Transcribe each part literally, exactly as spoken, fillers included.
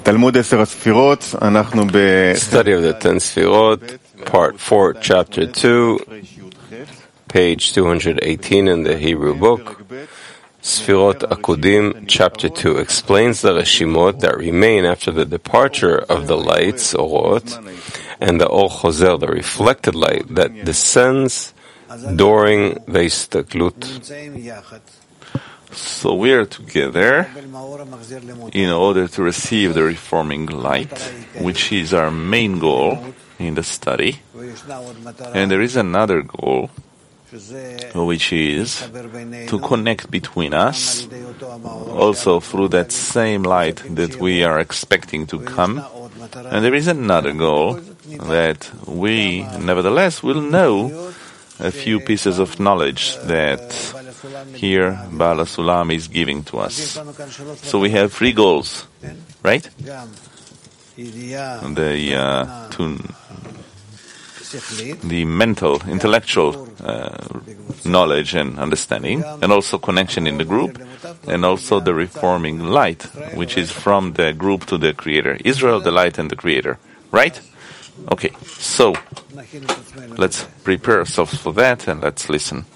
Study of the Ten Sfirot, Part four, Chapter two, page two hundred eighteen in the Hebrew book. Sfirot Akudim, Chapter two, explains the Reshimot that remain after the departure of the lights, Orot, and the Or Chozer, the reflected light that descends during the Istaklut. So we are together in order to receive the reforming light, which is our main goal in the study. And there is another goal, which is to connect between us, also through that same light that we are expecting to come. And there is another goal, that we, nevertheless, will know a few pieces of knowledge that here Baal HaSulam is giving to us. So we have three goals, right? The uh, to, the mental, intellectual uh, knowledge and understanding, and also connection in the group, and also the reforming light, which is from the group to the Creator. Israel, the light, and the Creator, right? Okay, so let's prepare ourselves for that and let's listen.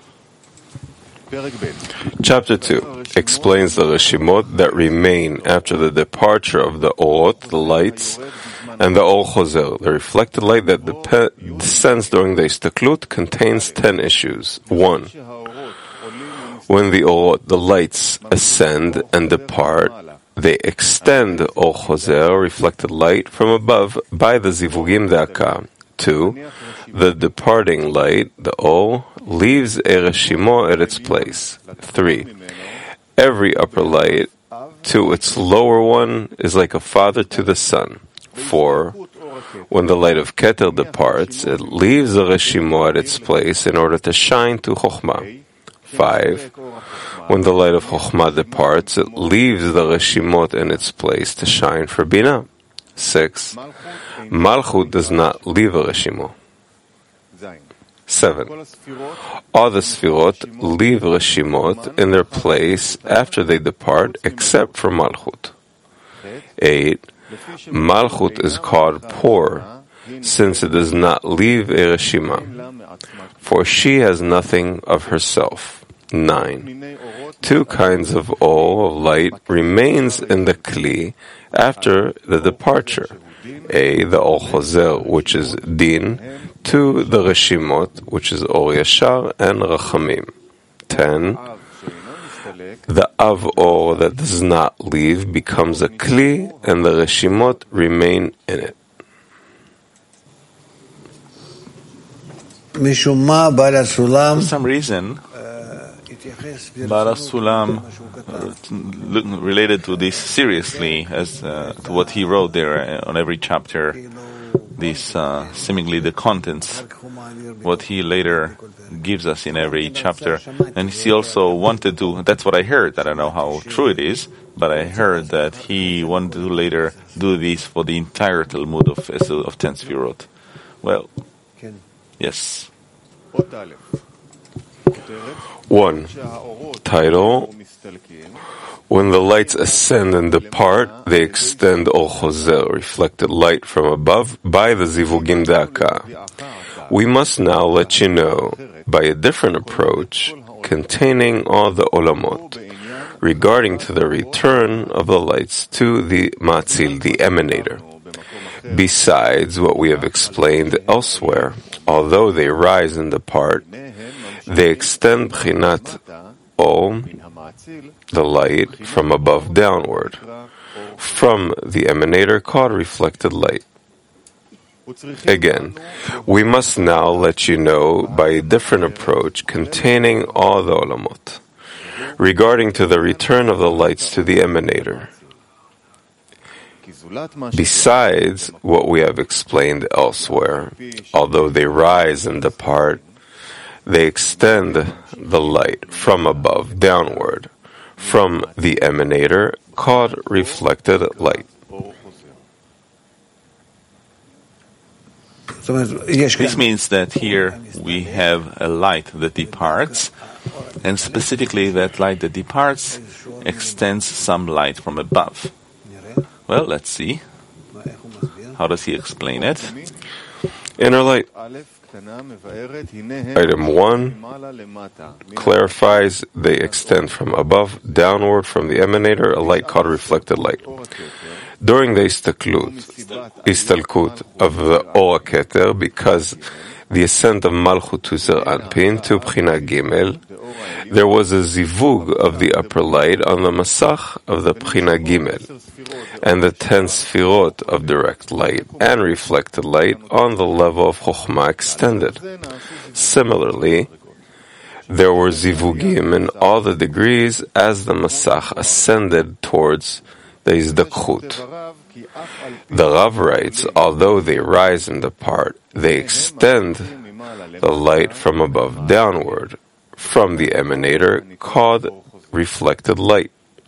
Chapter two explains the Reshimot that remain after the departure of the Orot, the lights, and the Or Chozer, the reflected light that dep- descends during the Istaklut, contains ten issues. One, when the Orot, the lights, ascend and depart, they extend Or Chozer, reflected light, from above by the Zivugim De'aka. Two, the departing light, the O, leaves a Reshimo at its place. Three, every upper light to its lower one is like a father to the son. Four, when the light of Keter departs, it leaves a Reshimo at its place in order to shine to Chokhmah. Five, when the light of Chokhmah departs, it leaves the Reshimot in its place to shine for Binah. Six, Malchut does not leave a Reshimo. Seven, all the Sfirot leave Reshimot in their place after they depart, except for Malchut. Eight, Malchut is called poor, since it does not leave a Reshima, for she has nothing of herself. Nine, two kinds of O, of light, remains in the Kli after the departure. A, the Or Chozer, which is Din. Two, the Reshimot, which is Or Yashar and Rachamim. Ten, the Av Or that does not leave becomes a Kli, and the Reshimot remain in it. For some reason, Baal HaSulam related to this seriously as uh, to what he wrote there on every chapter, this uh, seemingly the contents, what he later gives us in every chapter. And he also wanted to, that's what I heard, I don't know how true it is, but I heard that he wanted to later do this for the entire Talmud of, of Ten Sfirot. Well, yes. One, title, when the lights ascend and depart, they extend Or Chozer, reflected light from above, by the Zivugim De'aka. We must now let you know, by a different approach, containing all the Olamot, regarding to the return of the lights to the Matzil, the emanator. Besides what we have explained elsewhere, although they rise and depart, they extend Bchinat O, the light, from above downward, from the emanator called reflected light. Again, we must now let you know by a different approach containing all the Olamot, regarding to the return of the lights to the emanator. Besides what we have explained elsewhere, although they rise and depart, they extend the light from above downward, from the emanator called reflected light. This means that here we have a light that departs, and specifically that light that departs extends some light from above. Well, let's see. How does he explain it? Inner light. Item one clarifies they extend from above downward from the emanator, a light called reflected light. During the istaklut, istalkut of the Or HaKeter, because the ascent of Malchut to Zer Anpin to Bchina Gimel, there was a zivug of the upper light on the Masach of the Bchina Gimel, and the ten Sfirot of direct light and reflected light on the level of Chokhmah extended. Similarly, there were zivugim in all the degrees as the Masach ascended towards the Izdakchut. The Rav writes, although they rise and depart, they extend the light from above downward, from the emanator, called reflected light.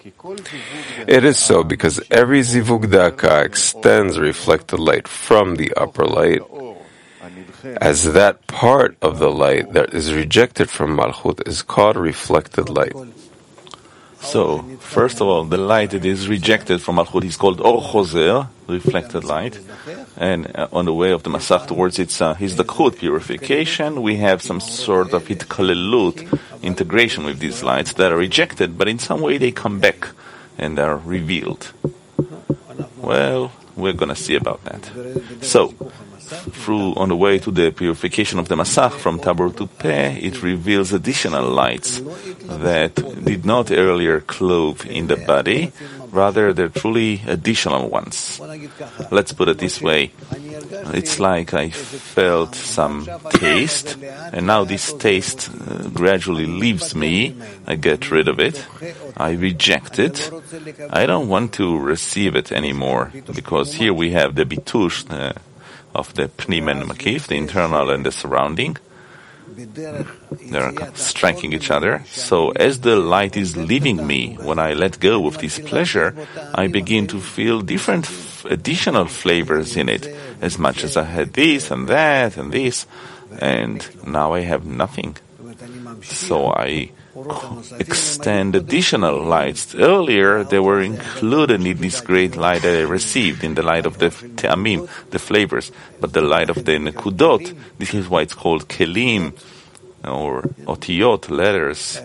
It is so because every zivug daka extends reflected light from the upper light, as that part of the light that is rejected from Malchut is called reflected light. So, first of all, the light that is rejected from Malchut is called Or Chozer, reflected light. And uh, on the way of the Masach towards its uh, Hizdakut, purification, we have some sort of Hitkalelut, integration with these lights that are rejected, but in some way they come back and are revealed. Well, we're going to see about that. So, through on the way to the purification of the Masach from Tabor to Peh, it reveals additional lights that did not earlier clothe in the body, rather they're truly additional ones. Let's put it this way. It's like I felt some taste, and now this taste uh, gradually leaves me. I get rid of it. I reject it. I don't want to receive it anymore, because here we have the bitush, uh, of the pnim and makif, the internal and the surrounding. They're striking each other. So as the light is leaving me, when I let go of this pleasure, I begin to feel different f- additional flavors in it, as much as I had this and that and this, and now I have nothing. So I extend additional lights. Earlier, they were included in this great light that I received, in the light of the te'amim, the flavors. But the light of the nekudot, this is why it's called kelim, or otiyot, letters.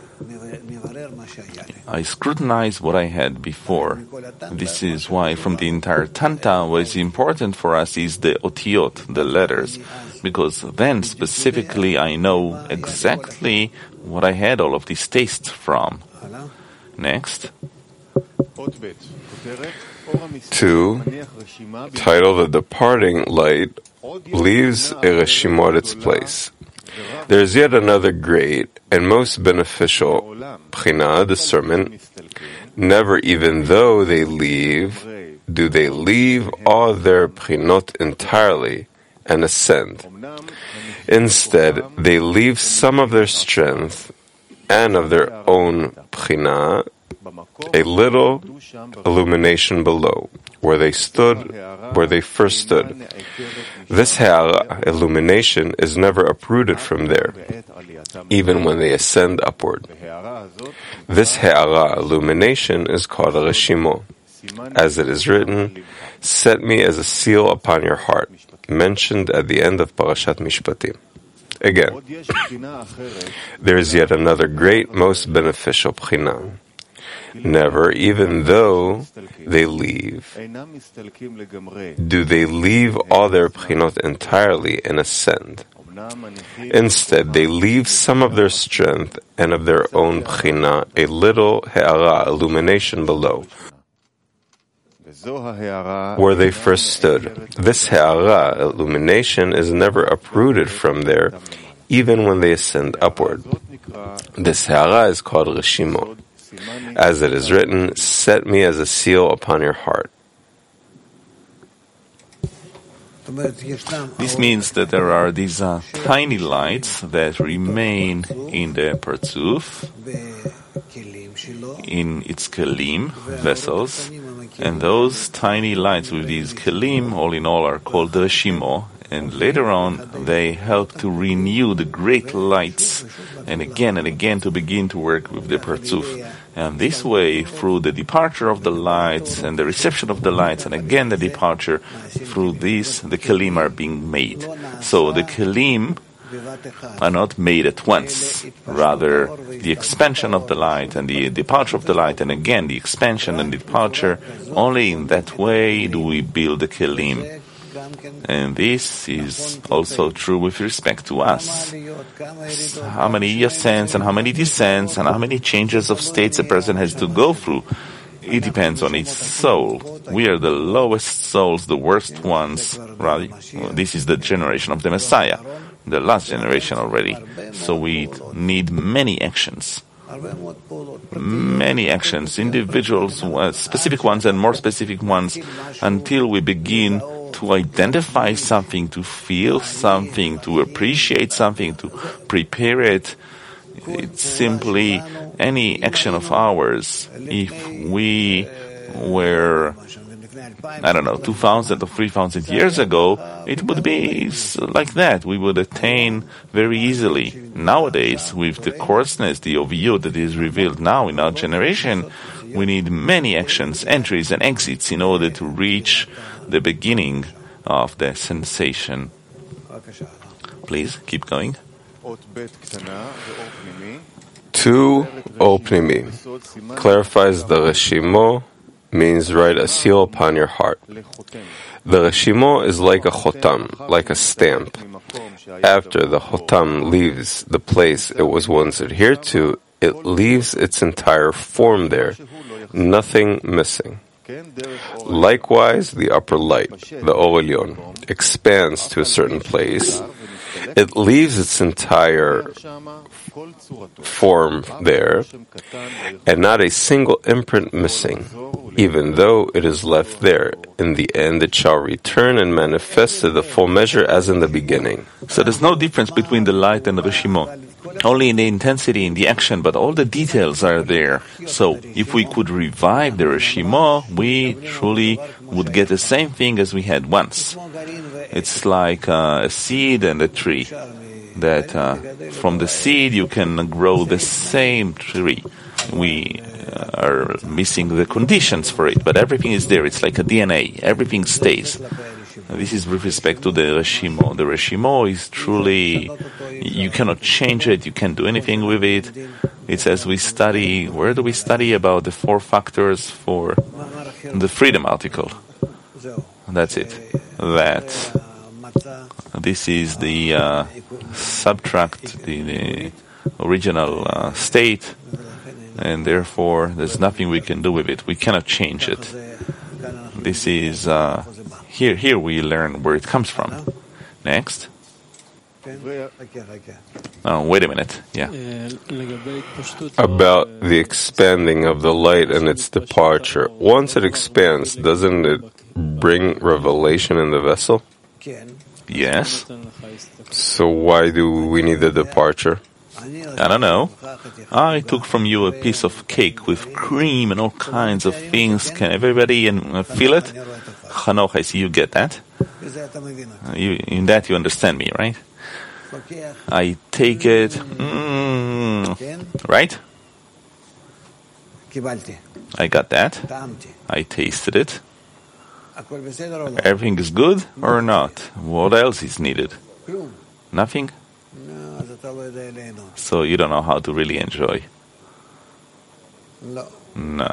I scrutinize what I had before. This is why from the entire Tanta, what is important for us is the otiyot, the letters, because then specifically I know exactly what I had all of these tastes from. Next. Two, title The Departing Light leaves a reshimot its place. There is yet another great and most beneficial bchina, discernment. Never, even though they leave, do they leave all their bchinot entirely and ascend. Instead, they leave some of their strength and of their own bchina, a little illumination below, where they stood, where they first stood. This ha'ara, illumination, is never uprooted from there, even when they ascend upward. This ha'ara, illumination, is called a reshimo. As it is written, set me as a seal upon your heart, mentioned at the end of Parashat Mishpatim. Again, there is yet another great, most beneficial bchina. Never, even though they leave, do they leave all their bchinot entirely and ascend. Instead, they leave some of their strength and of their own bchina, a little ha'ara, illumination below, where they first stood. This ha'ara, illumination, is never uprooted from there, even when they ascend upward. This ha'ara is called reshimo. As it is written, set me as a seal upon your heart. This means that there are these uh, tiny lights that remain in the Partzuf, in its kelim, vessels, and those tiny lights with these kelim, all in all, are called reshimo, and later on they help to renew the great lights, and again and again to begin to work with the Partzuf. And this way, through the departure of the lights and the reception of the lights, and again the departure, through this, the kelim are being made. So the kelim are not made at once. Rather, the expansion of the light and the departure of the light, and again the expansion and departure, only in that way do we build the kelim. And this is also true with respect to us. How many ascents and how many descents and how many changes of states a person has to go through, it depends on its soul. We are the lowest souls, the worst ones. Right? This is the generation of the Messiah, the last generation already. So we need many actions. Many actions, individuals, specific ones and more specific ones, until we begin to identify something, to feel something, to appreciate something, to prepare it. It's simply any action of ours. If we were, I don't know, two thousand or three thousand years ago, it would be like that. We would attain very easily. Nowadays, with the coarseness, the overview that is revealed now in our generation, we need many actions, entries and exits in order to reach the beginning of the sensation. Please, keep going. Two, O Pnimi, clarifies the Reshimo, means write a seal upon your heart. The Reshimo is like a chotam, like a stamp. After the chotam leaves the place it was once adhered to, it leaves its entire form there, nothing missing. Likewise, the upper light, the Or Elyon, expands to a certain place. It leaves its entire form there, and not a single imprint missing. Even though it is left there, in the end it shall return and manifest to the full measure as in the beginning. So there's no difference between the light and the Reshimo. Only in the intensity, in the action, but all the details are there. So if we could revive the Reshimo, we truly would get the same thing as we had once. It's like uh, a seed and a tree. That uh, from the seed you can grow the same tree. We uh, are missing the conditions for it, but everything is there. It's like a D N A. Everything stays. This is with respect to the Reshimo. The Reshimo is truly, you cannot change it, you can't do anything with it. It's as we study, where do we study about the four factors for the freedom article? That's it. That. This is the uh, subtract, the, the original uh, state, and therefore there's nothing we can do with it. We cannot change it. This is... Uh, Here, here we learn where it comes from. Next. Oh, wait a minute. Yeah. About the expanding of the light and its departure. Once it expands, doesn't it bring revelation in the vessel? Yes. So why do we need the departure? I don't know. I took from you a piece of cake with cream and all kinds of things. Can everybody uh, feel it? Hanoch, I see you get that. Uh, you, in that you understand me, right? I take it, mm, right? I got that. I tasted it. Everything is good or not? What else is needed? Nothing? So you don't know how to really enjoy. No.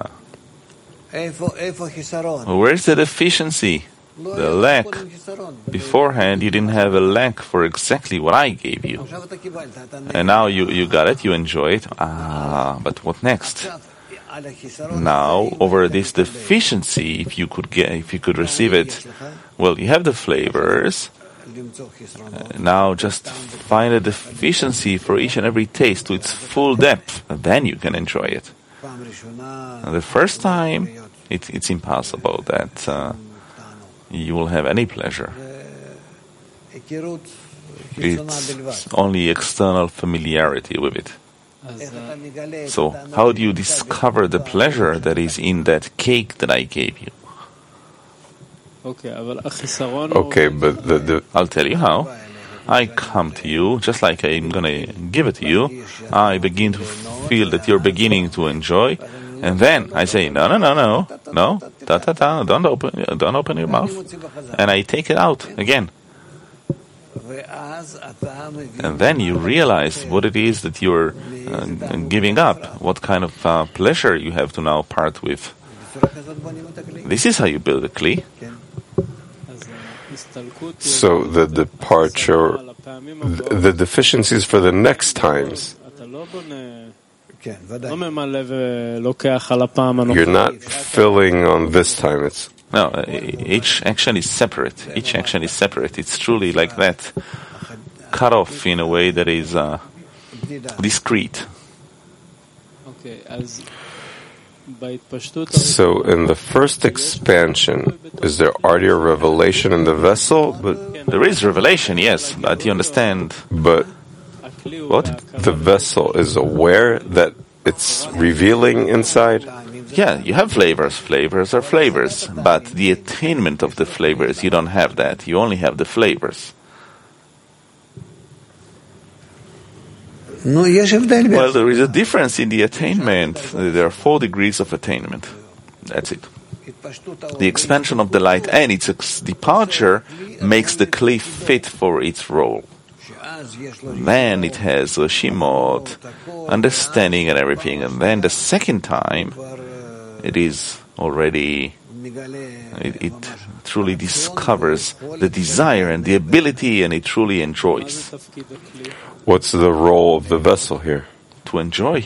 Where's the deficiency? The lack. Beforehand, you didn't have a lack for exactly what I gave you. And now you, you got it, you enjoy it. Ah, but what next? Now, over this deficiency, if you could get, if you could receive it, well, you have the flavors. Uh, now just find a deficiency for each and every taste to its full depth, and then you can enjoy it. And the first time, it, it's impossible that uh, you will have any pleasure. It's only external familiarity with it. So, how do you discover the pleasure that is in that cake that I gave you? Okay, but the, the I'll tell you how. I come to you, just like I'm going to give it to you, I begin to feel that you're beginning to enjoy, and then I say, no, no, no, no, no, ta, ta, ta, don't open, don't open your mouth, and I take it out again. And then you realize what it is that you're uh, giving up, what kind of uh, pleasure you have to now part with. This is how you build a kli. So the departure, the, the deficiencies for the next times, you're not filling on this time. It's No, uh, each action is separate. Each action is separate. It's truly like that, cut off in a way that is uh, discrete. So in the first expansion, is there already a revelation in the vessel? But there is revelation, yes, but you understand. But what? The vessel is aware that it's revealing inside? Yeah, you have flavors. Flavors are flavors, but the attainment of the flavors, you don't have that. You only have the flavors. Well, there is a difference in the attainment. There are four degrees of attainment. That's it. The expansion of the light and its ex- departure makes the kli fit for its role. Then it has Reshimot, understanding and everything, and then the second time it is already, it, it truly discovers the desire and the ability, and it truly enjoys. What's the role of the vessel here? To enjoy.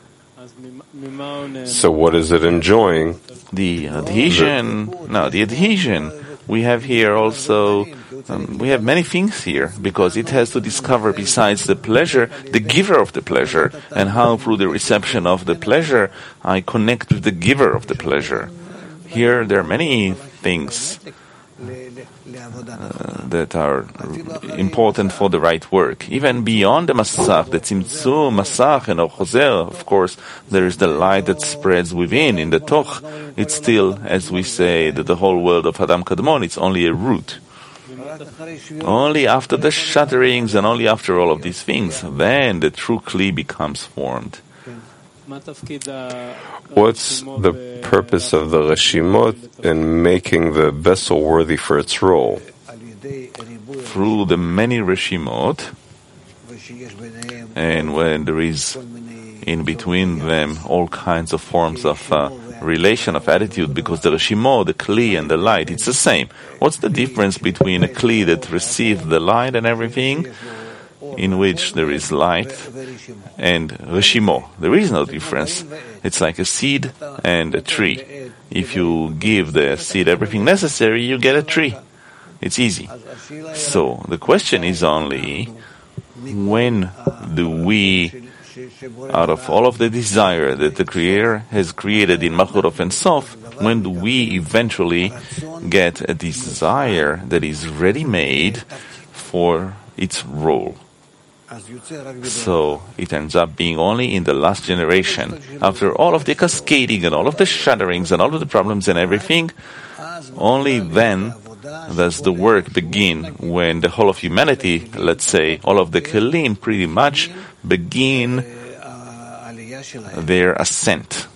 So what is it enjoying? The adhesion, no, the adhesion. We have here also, um, we have many things here, because it has to discover, besides the pleasure, the giver of the pleasure, and how through the reception of the pleasure, I connect with the giver of the pleasure. Here there are many things uh, that are important for the right work. Even beyond the Masach, the Tzimtzum, Masach, and Ochozer, of course, there is the light that spreads within, in the Toch. It's still, as we say, that the whole world of Adam Kadmon, it's only a root. Only after the shatterings and only after all of these things, then the true Kli becomes formed. What's the purpose of the Reshimot in making the vessel worthy for its role? Through the many Reshimot, and when there is in between them all kinds of forms of uh, relation, of attitude, because the Reshimot, the Kli and the light, it's the same. What's the difference between a Kli that receives the light and everything, in which there is light, and Reshimot? There is no difference. It's like a seed and a tree. If you give the seed everything necessary, you get a tree. It's easy. So the question is only, when do we, out of all of the desire that the Creator has created in Machurov and Sof, when do we eventually get a desire that is ready-made for its role? So it ends up being only in the last generation. After all of the cascading and all of the shatterings and all of the problems and everything, only then does the work begin, when the whole of humanity, let's say, all of the Kelim pretty much begin their ascent.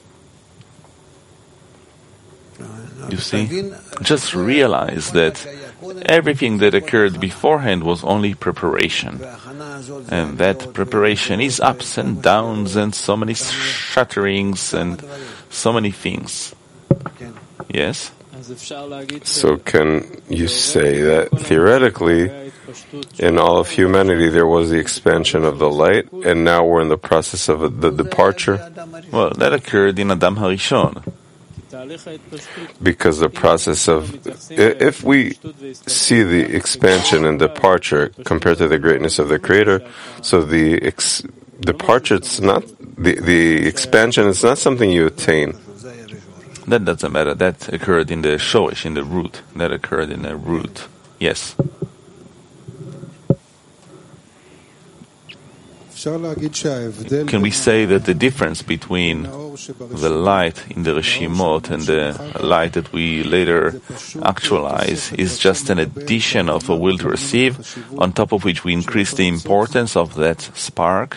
You see? Just realize that everything that occurred beforehand was only preparation. And that preparation is ups and downs and so many shatterings and so many things. Yes? So can you say that theoretically, in all of humanity, there was the expansion of the light, and now we're in the process of the departure? Well, that occurred in Adam Harishon. Because the process of, if we see the expansion and departure compared to the greatness of the Creator, so the ex, departure, it's not, the, the expansion is not something you attain. That doesn't matter. That occurred in the shoresh, in the root. That occurred in the root. Yes. Can we say that the difference between the light in the Reshimot and the light that we later actualize is just an addition of a will to receive, on top of which we increase the importance of that spark?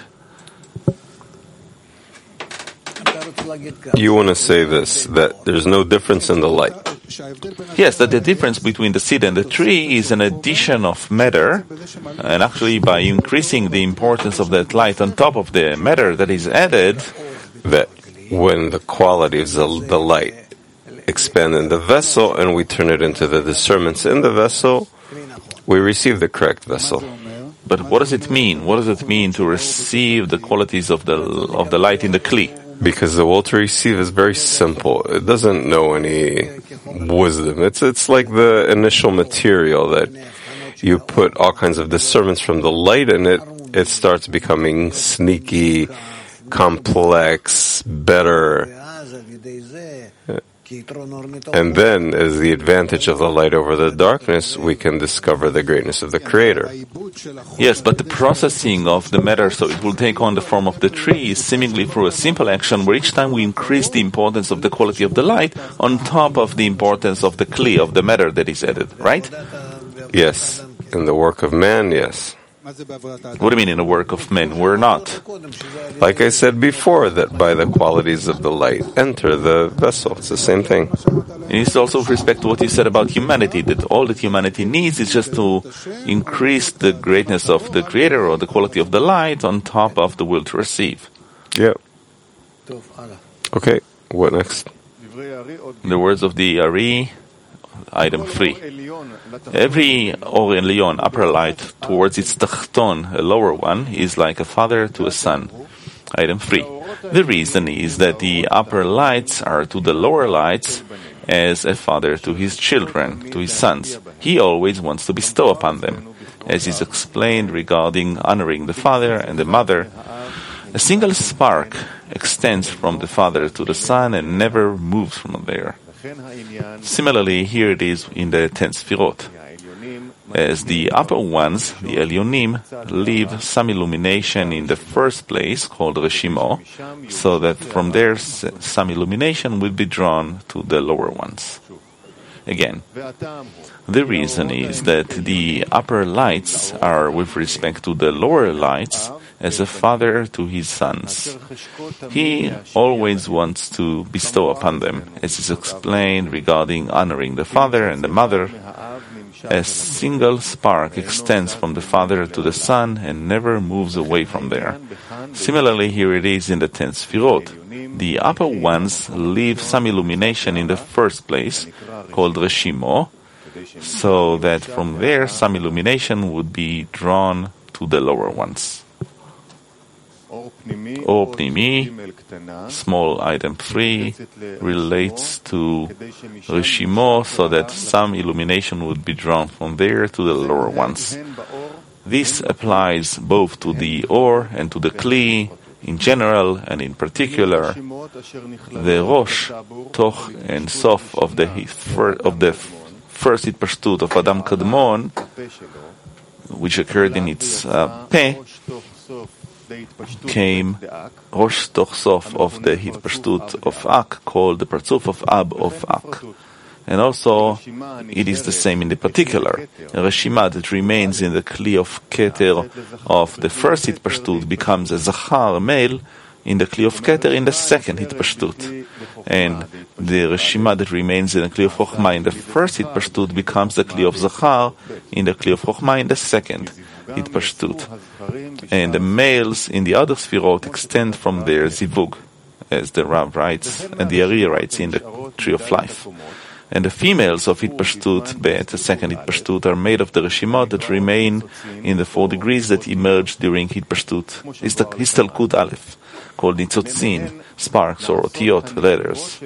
You want to say this, that there's no difference in the light. Yes, that the difference between the seed and the tree is an addition of matter, and actually by increasing the importance of that light on top of the matter that is added, that when the qualities of the light expand in the vessel and we turn it into the discernments in the vessel, we receive the correct vessel. But what does it mean? What does it mean to receive the qualities of the of the light in the Kli? Because the will to receive is very simple. It doesn't know any wisdom. It's it's like the initial material that you put all kinds of discernments from the light in it. It starts becoming sneaky, complex, better. And then, as the advantage of the light over the darkness, we can discover the greatness of the Creator. Yes, but the processing of the matter so it will take on the form of the tree is seemingly through a simple action where each time we increase the importance of the quality of the light on top of the importance of the Kli, of the matter that is added, right? Yes. In the work of man, yes. What do you mean in the work of men? We're not. Like I said before, that by the qualities of the light enter the vessel. It's the same thing. And it's also with respect to what you said about humanity, that all that humanity needs is just to increase the greatness of the Creator or the quality of the light on top of the will to receive. Yeah. Okay, what next? In the words of the Ari, item three. Every Or Elyon, upper light, towards its Tachton, a lower one, is like a father to a son. Item three. The reason is that the upper lights are to the lower lights as a father to his children, to his sons. He always wants to bestow upon them. As is explained regarding honoring the father and the mother, a single spark extends from the father to the son and never moves from there. Similarly, here it is in the ten Sfirot. As the upper ones, the Elyonim, leave some illumination in the first place, called Reshimo, so that from there some illumination will be drawn to the lower ones. Again, the reason is that the upper lights are with respect to the lower lights as a father to his sons. He always wants to bestow upon them, as is explained regarding honoring the father and the mother. A single spark extends from the father to the son and never moves away from there. Similarly, here it is in the ten Sfirot. The upper ones leave some illumination in the first place, called Reshimo, so that from there some illumination would be drawn to the lower ones. Or Pnimi, small item three, relates to Reshimo, so that some illumination would be drawn from there to the lower ones. This applies both to the Or and to the Kli in general, and in particular, the Rosh, Toch, and Sof of the of the first Hitpashut of Adam Kadmon, which occurred in its uh, Peh, came Rosh Toch Sof of the Hitpashtut of Ak, called the Parzuf of Ab of Ak. And also, it is the same in the particular. A Reshima that remains in the Kli of Keter of the first Hitpashtut becomes a Zachar, male, in the Kli of Keter in the second Hitpashtut. And the Reshima that remains in the Kli of Chochmah in the first Hitpashtut becomes the Kli of Zachar in the Kli of Chochmah in the second Hitpashtut. And the males in the other Sfirot extend from their Zivug, as the Rav writes, and the Ari writes in the Tree of Life. And the females of Hitpashtut Bet, the second Hitpashtut, are made of the Reshimot that remain in the four degrees that emerge during Hitpashtut, Histalkut Aleph, called Nitzotzin, sparks or Otiot, letters.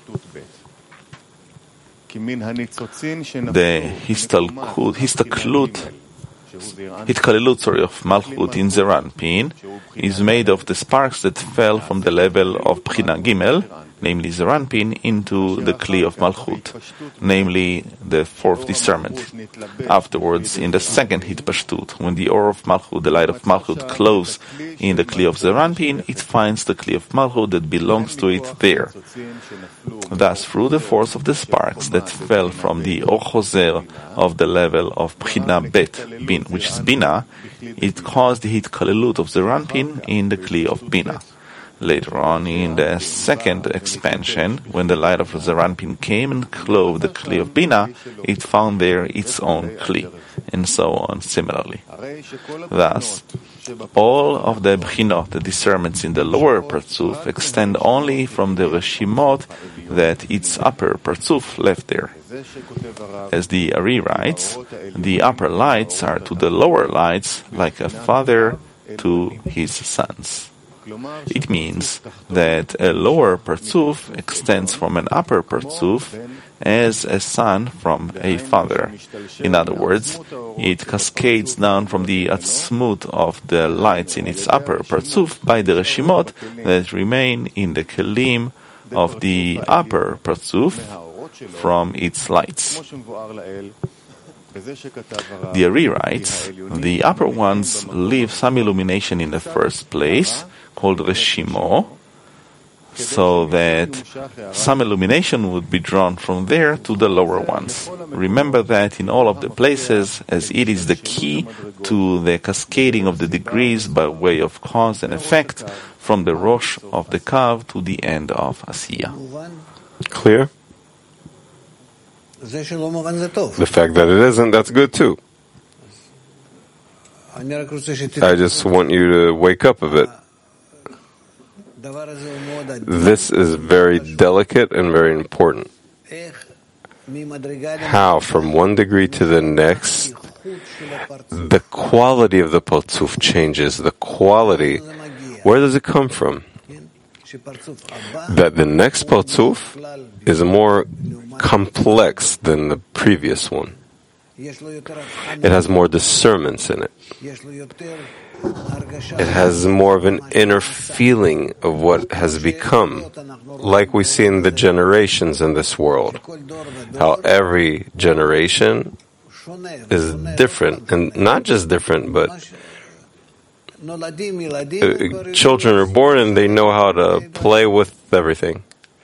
The Histalkut, Histaklut, Hitkalelut, sorry, of Malchut in Zeran Pin is made of the sparks that fell from the level of Bchina Gimel, namely Zeranpin, into the Kli of Malchut, namely the fourth discernment. Afterwards, in the second Hitpashtut, when the Or of Malchut, the light of Malchut, closes in the Kli of Zeranpin, it finds the Kli of Malchut that belongs to it there. Thus, through the force of the sparks that fell from the Or Choser of the level of Bchina Bet, bin, which is Bina, it caused the Hitkalelut of Zeranpin in the Kli of Bina. Later on, in the second expansion, when the light of Zeranpin came and clothed the Kli of Bina, it found there its own Kli, and so on similarly. Thus, all of the Bchinot, the discernments in the lower Partzuf, extend only from the Reshimot that its upper Partzuf left there. As the Ari writes, the upper lights are to the lower lights like a father to his sons. It means that a lower Partzuf extends from an upper Partzuf as a son from a father. In other words, it cascades down from the atzmut of the lights in its upper Partzuf by the Reshimot that remain in the Kelim of the upper Partzuf from its lights. The Ari writes, the upper ones leave some illumination in the first place, called Reshimo, so that some illumination would be drawn from there to the lower ones. Remember that in all of the places, as it is the key to the cascading of the degrees by way of cause and effect, from the Rosh of the Kav to the end of Asiya. Clear? The fact that it isn't, that's good too. I just want you to wake up a bit. This is very delicate and very important. How, from one degree to the next, the quality of the Partzuf changes. The quality, where does it come from? That the next Partzuf is more complex than the previous one. It has more discernments in it. It has more of an inner feeling of what has become, like we see in the generations in this world. How every generation is different, and not just different, but uh, children are born and they know how to play with everything.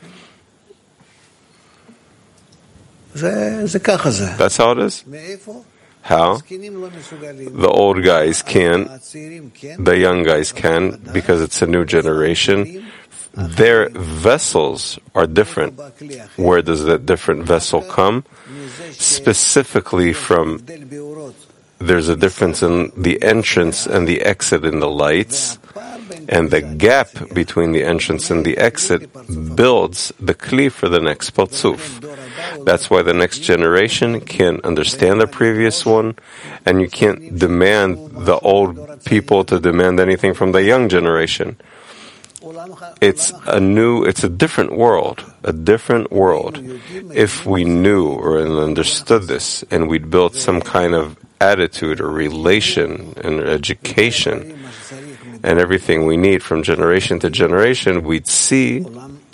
That's how it is. How? The old guys can, the young guys can, because it's a new generation. Their vessels are different. Where does that different vessel come? Specifically from, there's a difference in the entrance and the exit in the lights, and the gap between the entrance and the exit builds the kli for the next Partzuf. That's why the next generation can't understand the previous one, and you can't demand the old people to demand anything from the young generation. It's a new, it's a different world, a different world. If we knew or understood this, and we'd built some kind of attitude or relation and education and everything we need from generation to generation, we'd see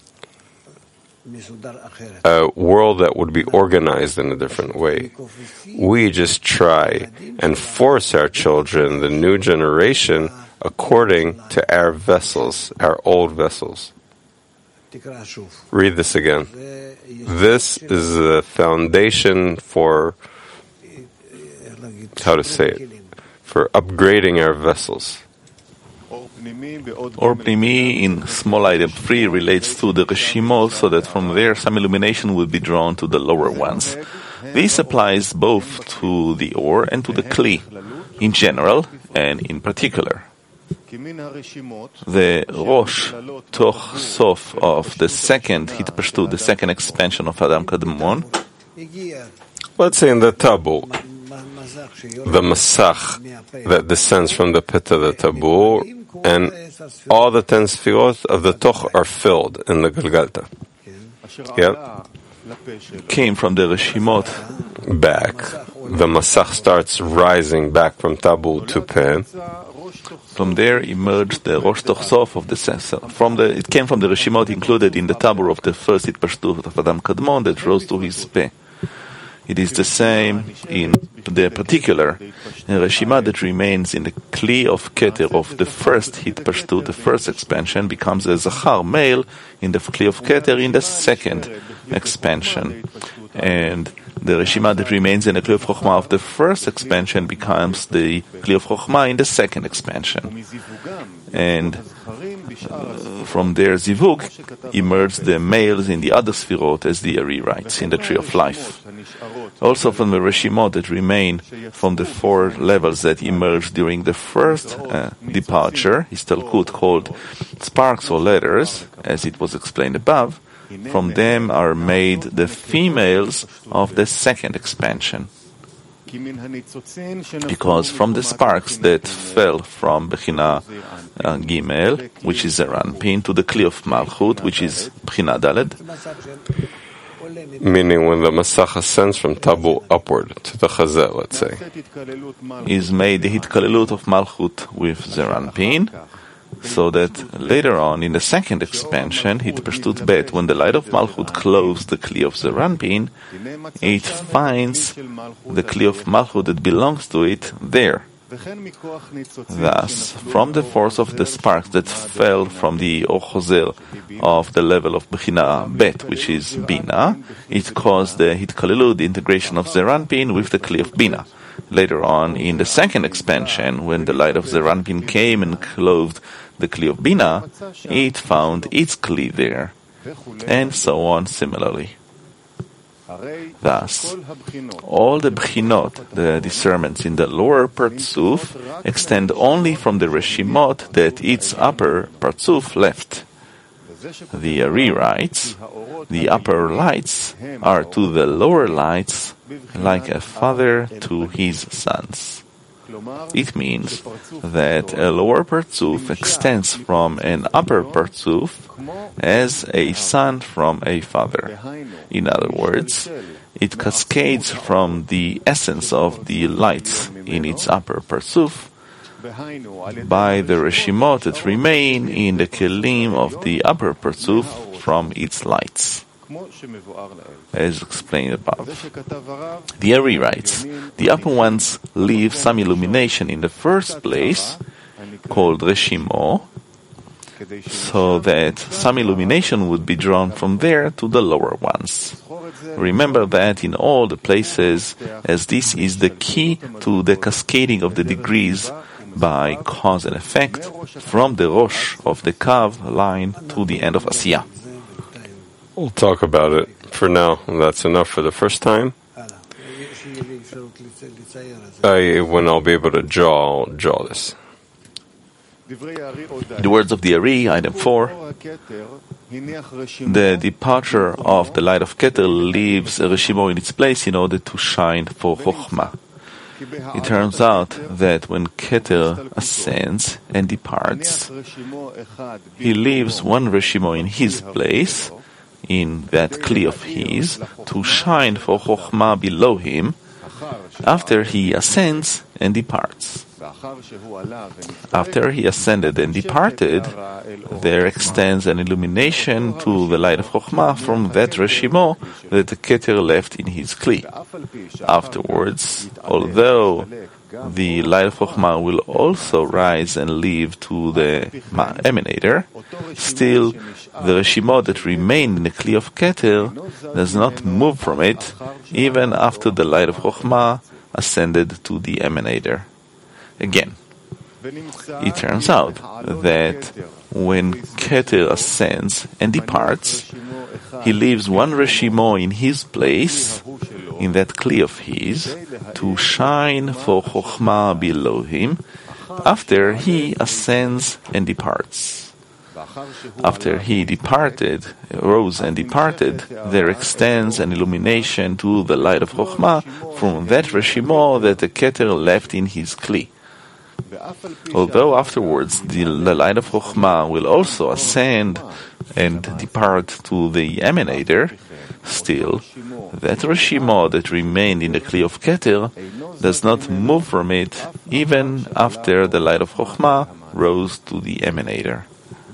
a world that would be organized in a different way. We just try and force our children, the new generation, according to our vessels, our old vessels. Read this again. This is the foundation for, how to say it, for upgrading our vessels. Or Pnimi in small item three relates to the Reshimot, so that from there some illumination will be drawn to the lower ones. This applies both to the Or and to the Kli, in general and in particular. The Rosh Toch Sof of the second Hitpashtu, the second expansion of Adam Kadmon, let's say in the Tabu, the Masach that descends from the pit of the Tabu, and all the ten sefirot of the Toch are filled in the Galgalta. Yep. Came from the Reshimot back. The Masach starts rising back from Tabu to Pen. From there emerged the Rosh Toch Sof of the from the it came from the Reshimot included in the Tabur of the first Hitpashtus of Adam Kadmon that rose to his peh. It is the same in the particular Reshima that remains in the Kli of Keter of the first Hitpashtus, the first expansion, becomes a Zachar male in the Kli of Keter in the second expansion. And the Reshima that remains in the Kli of Chochmah of the first expansion becomes the Kli of Chochmah in the second expansion. And uh, from their Zivug emerged the males in the other Sfirot, as the Ari writes, in the Tree of Life. Also from the Reshimot that remain from the four levels that emerged during the first uh, departure, Histalkut, called sparks or letters, as it was explained above. From them are made the females of the second expansion. Because from the sparks that fell from Bechina uh, Gimel, which is Zeranpin, to the Kli of Malchut, which is Bechina Daled, meaning when the Masach ascends from Tabu upward to the Chazeh, let's say, is made the Hitkalelut of Malchut with Zeranpin, so that later on in the second expansion, Hitpashtut Bet, when the light of Malchut closed the Kli of Zeranpin, it finds the Kli of Malchut that belongs to it there. Thus, from the force of the sparks that fell from the Ochozel of the level of Bechina Bet, which is Bina, it caused the Hitkalelut, the integration of Zeranpin with the Kli of Bina. Later on, in the second expansion, when the light of Zeranpin came and clothed the Kli of Bina, it found its Kli there, and so on similarly. Thus, all the Bchinot, the discernments in the lower Partzuf, extend only from the Reshimot that its upper Partzuf left. The Ari writes, the upper lights are to the lower lights like a father to his sons. It means that a lower Partzuf extends from an upper Partzuf as a son from a father. In other words, it cascades from the essence of the lights in its upper Partzuf by the Reshimot that remain in the Kelim of the upper Partzuf from its lights, as explained above. The Ari writes, the upper ones leave some illumination in the first place, called Reshimo, so that some illumination would be drawn from there to the lower ones. Remember that in all the places, as this is the key to the cascading of the degrees by cause and effect, from the Rosh of the Kav line to the end of Asiyah. We'll talk about it. For now, that's enough for the first time. I, when I'll be able to draw, I'll draw this. The words of the Ari, item four. The departure of the light of Keter leaves a Reshimo in its place in order to shine for Chochmah. It turns out that when Keter ascends and departs, he leaves one Reshimo in his place, in that Kli of his, to shine for Chochmah below him, after he ascends and departs. After he ascended and departed, there extends an illumination to the light of Chochmah from that Reshimo that the Keter left in his Kli. Afterwards, although the light of Chochmah will also rise and leave to the emanator, still the Reshimot that remain in the Kli of Keter does not move from it, even after the light of Chochmah ascended to the emanator. Again, it turns out that when Keter ascends and departs, he leaves one Reshimo in his place, in that Kli of his, to shine for Chochmah below him, after he ascends and departs. After he departed, rose and departed, there extends an illumination to the light of Chochmah from that Reshimo that the Keter left in his Kli. Although afterwards the, the light of Chochmah will also ascend and depart to the emanator, still, that Reshimo that remained in the Kli of Keter does not move from it even after the light of Chochmah rose to the emanator.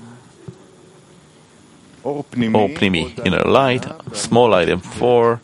Or Pnimi, inner light, small item four,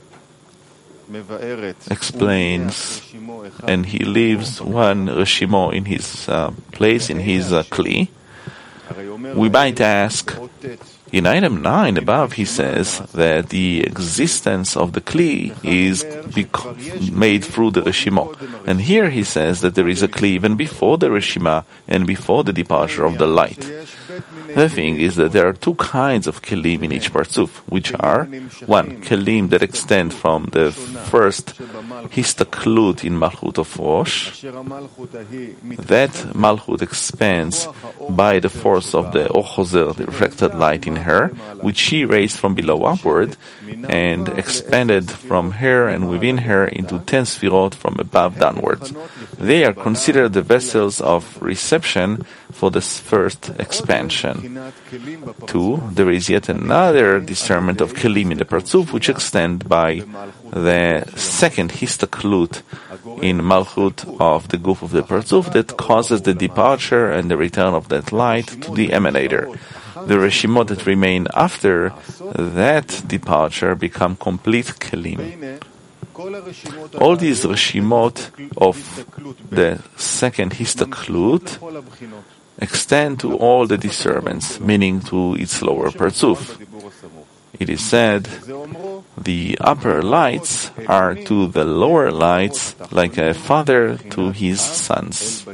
explains, and he leaves one Reshimo in his uh, place, in his uh, Kli. We might ask, in item nine above, he says that the existence of the Kli is bec- made through the Reshimo. And here he says that there is a Kli even before the Reshima and before the departure of the light. The thing is that there are two kinds of kelim in each partzuf, which are, one, kelim that extend from the first histaklut in Malchut of Rosh. That Malchut expands by the force of the Or Chozer, the reflected light in her, which she raised from below upward, and expanded from her and within her into ten sfirot from above downwards. They are considered the vessels of reception for this first expansion. Two, there is yet another discernment of kelim in the Partzuf, which extend by the second histaklut in Malchut of the goof of the Partzuf that causes the departure and the return of that light to the emanator. The Reshimot that remain after that departure become complete kelim. All these Reshimot of the second histaklut extend to all the discernments, meaning to its lower Partzuf. It is said, the upper lights are to the lower lights like a father to his sons.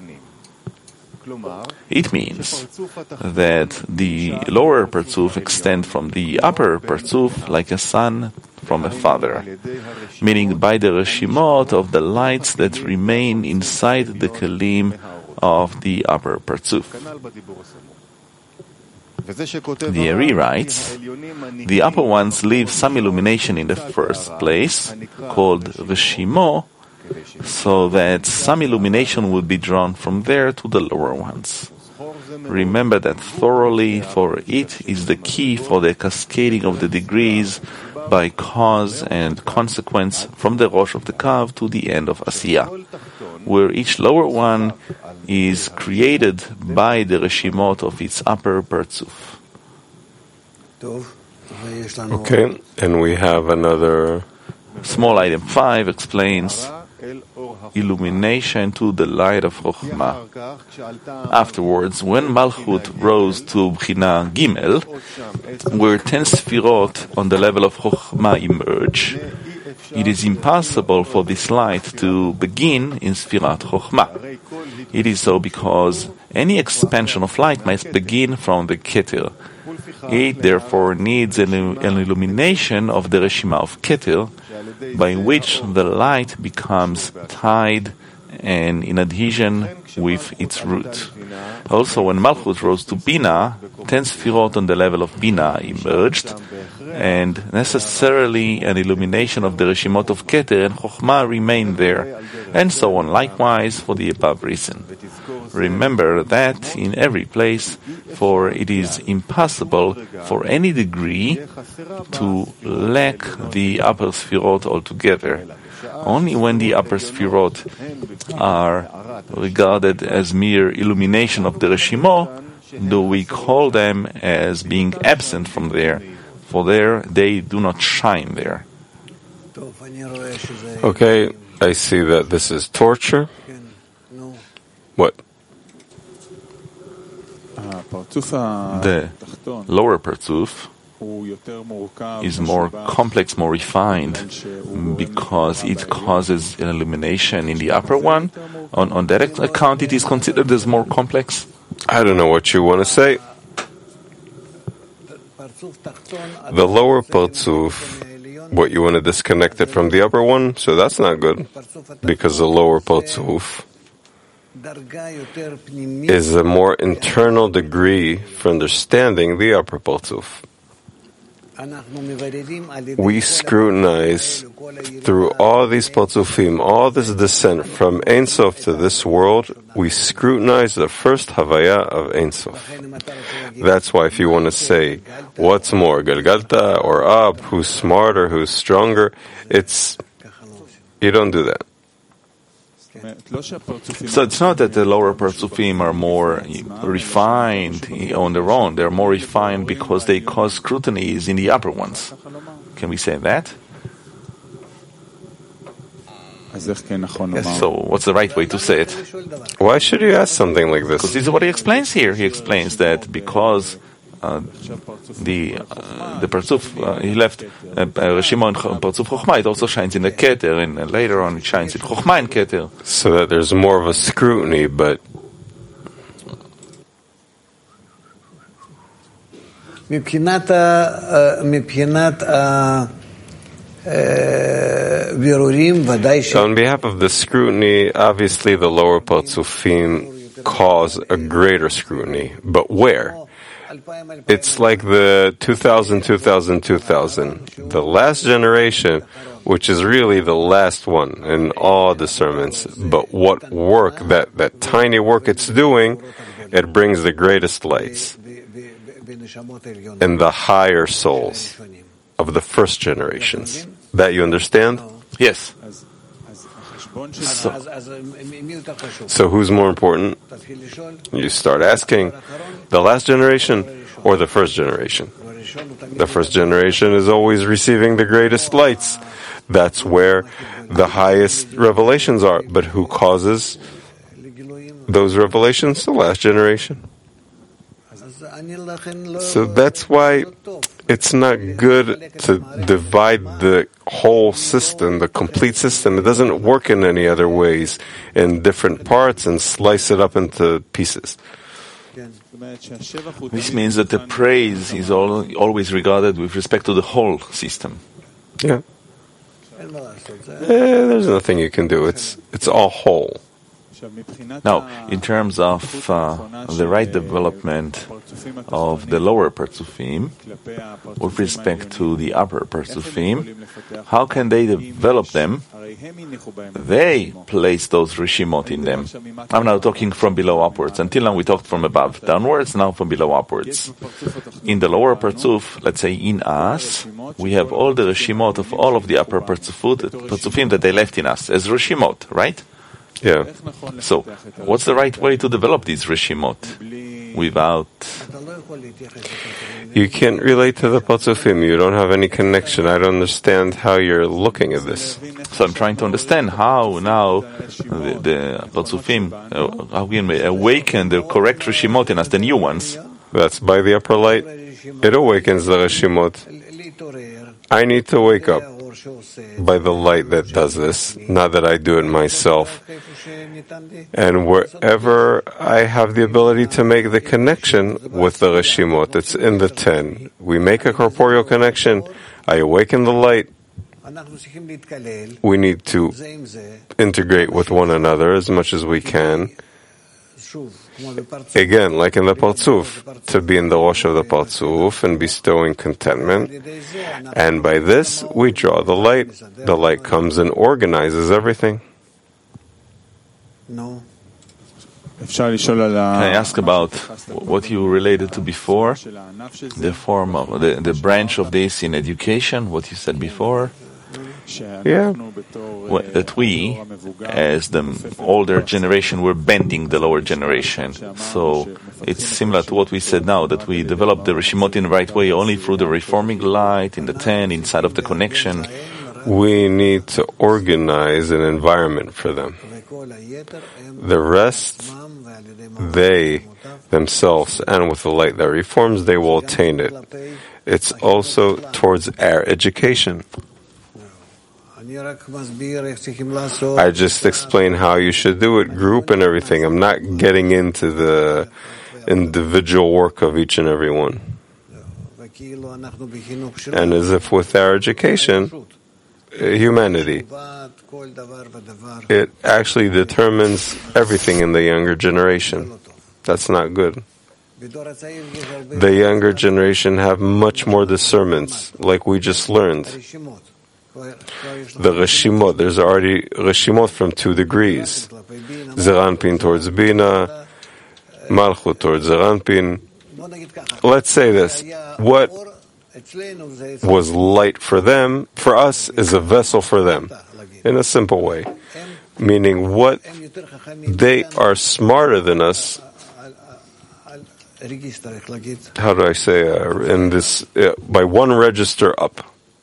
It means that the lower Partzuf extend from the upper Partzuf like a son from a father, meaning by the Reshimot of the lights that remain inside the kelim of the upper Partzuf. The Ari writes, the upper ones leave some illumination in the first place, called Reshimo, so that some illumination will be drawn from there to the lower ones. Remember that thoroughly, for it is the key for the cascading of the degrees by cause and consequence from the Rosh of the Kav to the end of Asiyah, where each lower one is created by the Reshimot of its upper Partzuf. Okay, and we have another... Small item five explains illumination to the light of Chokhmah. Afterwards, when Malchut rose to Bchina Gimel, where ten Sfirot on the level of Chokhmah emerge, it is impossible for this light to begin in Sfirat Chokhmah. It is so because any expansion of light must begin from the Keter. It therefore needs an, an illumination of the Reshima of Keter, by which the light becomes tied and in adhesion with its root. Also, when Malchut rose to Bina, ten Sfirot on the level of Bina emerged, and necessarily an illumination of the Reshimot of Keter and Chokhmah remained there, and so on likewise for the above reason. Remember that in every place, for it is impossible for any degree to lack the upper Sfirot altogether. Only when the upper Sfirot are regarded as mere illumination of the Reshimo do we call them as being absent from there, for there they do not shine there. Okay, I see that this is torture. What? The lower Partzuf is more complex, more refined, because it causes an illumination in the upper one. On, on that account, it is considered as more complex. I don't know what you want to say. The lower Partzuf, what, you want to disconnect it from the upper one? So that's not good, because the lower Partzuf is a more internal degree for understanding the upper Partzuf. We scrutinize through all these Partzufim, all this descent from Ein Sof to this world, we scrutinize the first Havaya of Ein Sof. That's why if you want to say, what's more, Galgalta or Ab, who's smarter, who's stronger, it's, you don't do that. So it's not that the lower Parzufim are more refined on their own. They're more refined because they cause scrutiny in the upper ones. Can we say that? So what's the right way to say it? Why should you ask something like this? Because this is what he explains here. He explains that because uh, the uh, the Parzuf, uh, he left Reshima uh, and Parzuf Chochma, it also shines in the Keter, and uh, later on it shines in Chochma and Keter. So that there's more of a scrutiny, but מבחינת מבחינת So on behalf of the scrutiny, obviously the lower Parzufim cause a greater scrutiny. But where? It's like the two thousand, two thousand, two thousand. The last generation, which is really the last one in all discernments. But what work, that, that tiny work it's doing, it brings the greatest lights in the higher souls of the first generations. That you understand? Yes. So, so who's more important? You start asking, the last generation or the first generation? The first generation is always receiving the greatest lights. That's where the highest revelations are. But who causes those revelations? The last generation. So that's why it's not good to divide the whole system, the complete system. It doesn't work in any other ways, in different parts, and slice it up into pieces. This means that the praise is all, always regarded with respect to the whole system. Yeah. Eh, there's nothing you can do. It's it's all whole. Now, in terms of uh, the right development of the lower Parzufim with respect to the upper Parzufim, how can they develop them? They place those Rishimot in them. I'm now talking from below upwards. Until now we talked from above downwards, now from below upwards. In the lower Parzuf, let's say in us, we have all the Rishimot of all of the upper Parzufim that they left in us as Rishimot, right? Yeah. So, what's the right way to develop these Rishimot without... You can't relate to the Parzufim. You don't have any connection. I don't understand how you're looking at this. So I'm trying to understand how now the, the Parzufim, uh, how we can awaken the correct Rishimot in us, the new ones. That's by the upper light. It awakens the Rishimot. I need to wake up by the light that does this, not that I do it myself. And wherever I have the ability to make the connection with the Reshimot, it's in the ten. We make a corporeal connection, I awaken the light. We need to integrate with one another as much as we can. Again, like in the Parzuf, to be in the Rosh of the Parzuf and bestowing contentment. And by this, we draw the light. The light comes and organizes everything. Can I ask about what you related to before? The form of, the, the branch of this in education, what you said before? Yeah. That we, as the older generation, were bending the lower generation. So it's similar to what we said now, that we develop the Rishimot in the right way only through the reforming light in the ten, inside of the connection. We need to organize an environment for them. The rest, they themselves, and with the light that reforms, they will attain it. It's also towards our education. I just explain how you should do it, group and everything. I'm not getting into the individual work of each and every one. And as if with our education, humanity, it actually determines everything in the younger generation. That's not good. The younger generation have much more discernments, like we just learned. The Reshimot, there's already Reshimot from two degrees. Zeranpin towards Bina, Malchut towards Zeranpin. Let's say this. What was light for them, for us, is a vessel for them. In a simple way. meaning what they are smarter than us. How do I say uh, in this uh, by one register up?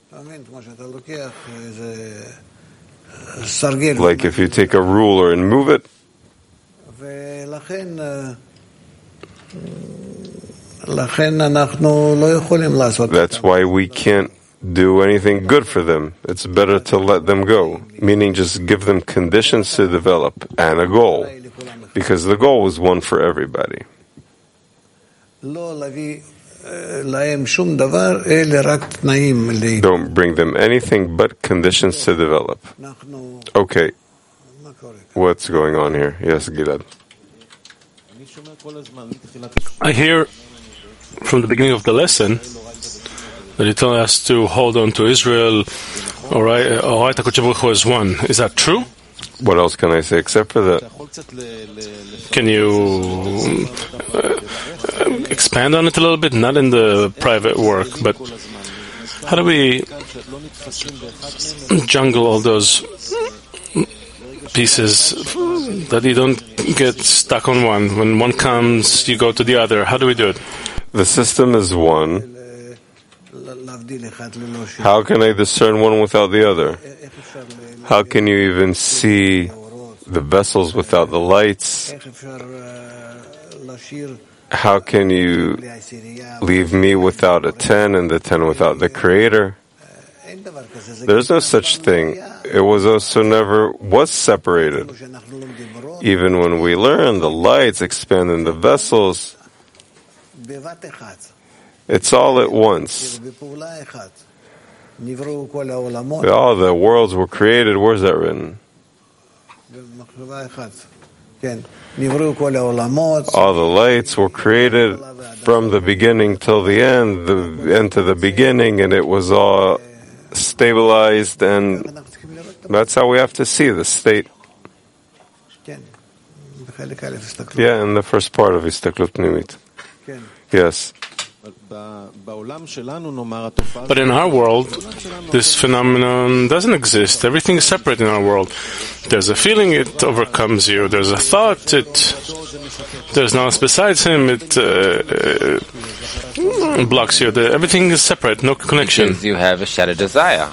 Like if you take a ruler and move it. That's why we can't do anything good for them. It's better to let them go, meaning just give them conditions to develop and a goal, because the goal is one for everybody. Don't bring them anything but conditions to develop. Okay, what's going on here? Yes, Gilad. I hear from the beginning of the lesson that you tell us to hold on to Israel, Orayta HaKadosh Baruch Hu as one. Is that true? What else can I say except for that? Can you uh, expand on it a little bit? Not in the private work, but how do we jungle all those pieces that you don't get stuck on one? When one comes, you go to the other. How do we do it? The system is one. How can I discern one without the other? How can you even see the vessels without the lights? How can you leave me without a ten and the ten without the Creator? There's no such thing. It was also never was separated. Even when we learn the lights expanding the vessels, it's all at once. All the worlds were created. Where's that written? All the lights were created from the beginning till the end, the end to the beginning, and it was all stabilized, and that's how we have to see the state. Yeah, in the first part of Histaklut Pnimit. Yes. But in our world, this phenomenon doesn't exist. Everything is separate in our world. There's a feeling, it overcomes you. There's a thought, it. There's no else besides him, it uh, uh, blocks you. The, everything is separate, no connection. Because you have a shattered desire.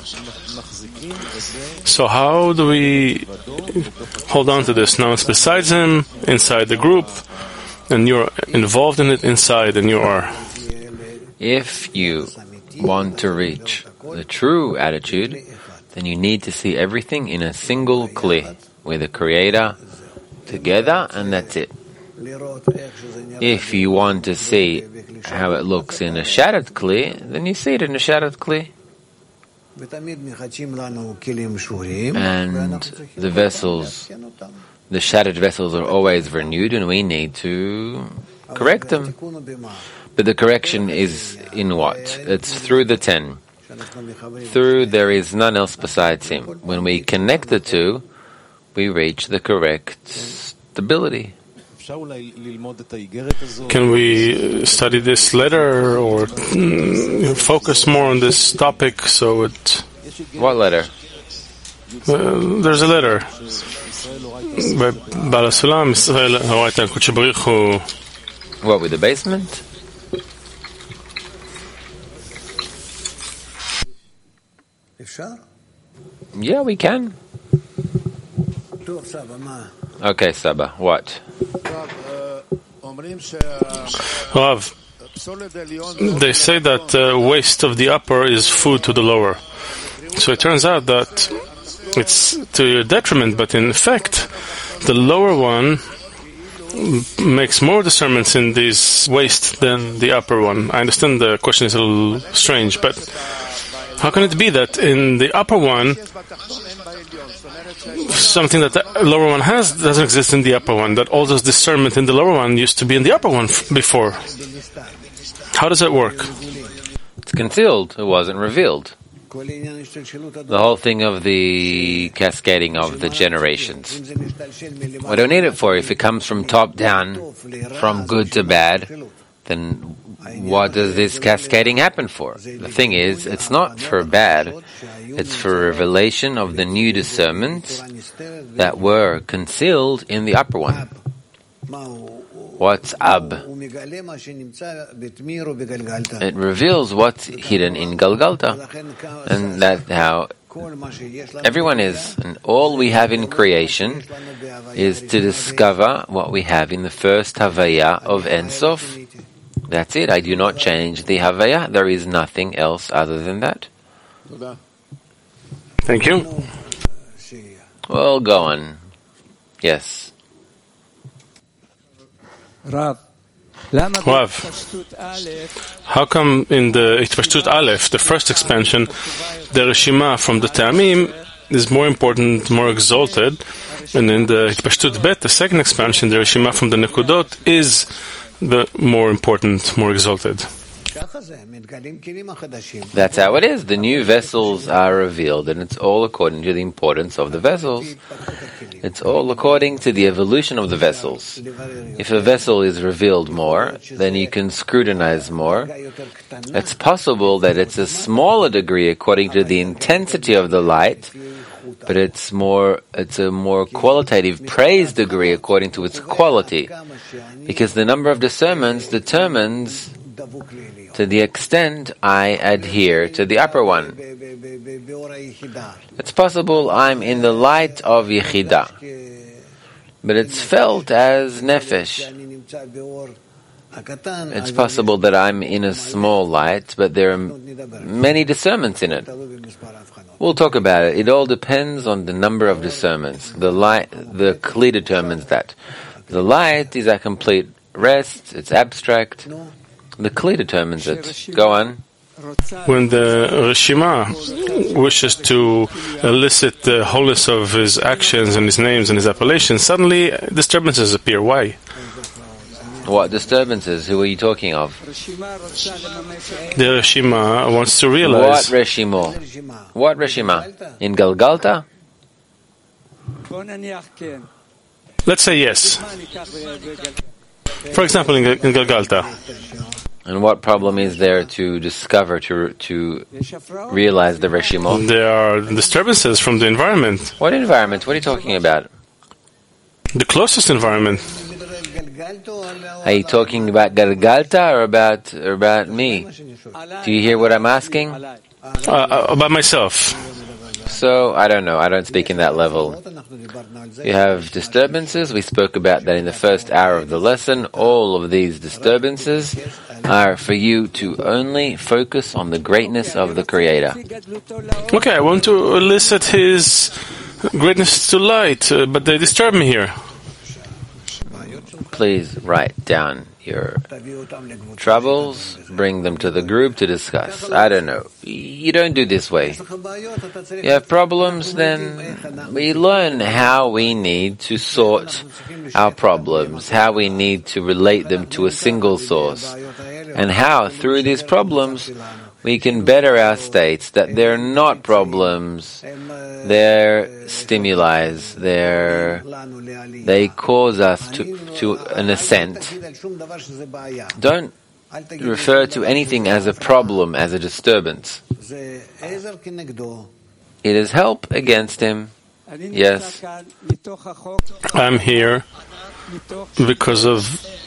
So how do we hold on to this? Now it's besides him, inside the group, and you're involved in it inside, and you are. If you want to reach the true attitude, then you need to see everything in a single kli, with the Creator together, and that's it. If you want to see how it looks in a shattered kli, then you see it in a shattered kli. And the vessels, the shattered vessels are always renewed, and we need to correct them. But the correction is in what? It's through the ten. Through there is none else besides him. When we connect the two, we reach the correct stability. Can we study this letter or mm, focus more on this topic so it... What letter? Uh, there's a letter. By Baal HaSulam, Israel, Orayta HaKadosh Baruch Hu. What, with the basement? Yeah, we can. Okay, Saba, what? Rav, they say that uh, waste of the upper is food to the lower. So it turns out that it's to your detriment, but in fact, the lower one makes more discernments in this waste than the upper one. I understand the question is a little strange, but how can it be that in the upper one, something that the lower one has doesn't exist in the upper one, that all those discernment in the lower one used to be in the upper one f- before? How does that work? It's concealed. It wasn't revealed. The whole thing of the cascading of the generations. We don't need it for. If it comes from top down, from good to bad, then what does this cascading happen for? The thing is, it's not for bad, it's for revelation of the new discernments that were concealed in the upper one. What's Ab? It reveals what's hidden in Galgalta, and that's how everyone is, and all we have in creation is to discover what we have in the first Havaya of Ein Sof. That's it. I do not change the Havaya. There is nothing else other than that. Thank you. Well, go on. Yes. Rav, how come in the Itpashtut Aleph, the first expansion, the Reshima from the Ta'amim is more important, more exalted, and in the Itpashtut Bet, the second expansion, the Reshima from the Nekudot is the more important, more exalted? That's how it is. The new vessels are revealed, and it's all according to the importance of the vessels. It's all according to the evolution of the vessels. If a vessel is revealed more, then you can scrutinize more. It's possible that it's a smaller degree according to the intensity of the light, but it's more, it's a more qualitative praise degree according to its quality. Because the number of discernments determines to the extent I adhere to the upper one. It's possible I'm in the light of Yechidah, but it's felt as Nefesh. It's possible that I'm in a small light, but there are many discernments in it. We'll talk about it. It all depends on the number of discernments. The light, the Kli determines that. The light is a complete rest, it's abstract. The Kli determines it. Go on. When the Reshima wishes to elicit the wholeness of his actions and his names and his appellations, suddenly disturbances appear. Why? What disturbances? Who are you talking of? The Reshima wants to realize. What Reshima? What Reshima? In Galgalta? Let's say yes. For example, in, in Galgalta. And what problem is there to discover, to to realize the Reshimot? There are disturbances from the environment. What environment? What are you talking about? The closest environment. Are you talking about Galgalta or about or about me? Do you hear what I'm asking? Uh, uh, about myself. So, I don't know. I don't speak in that level. You have disturbances. We spoke about that in the first hour of the lesson. All of these disturbances are for you to only focus on the greatness of the Creator. Okay, I want to elicit His greatness to light, uh, but they disturb me here. Please write down your troubles, bring them to the group to discuss. I don't know. You don't do this way. You have problems, then we learn how we need to sort our problems, how we need to relate them to a single source, and how through these problems we can better our states, that they're not problems, they're stimuli, they're, they cause us to, to an ascent. Don't refer to anything as a problem, as a disturbance. It is help against him. Yes. I'm here because of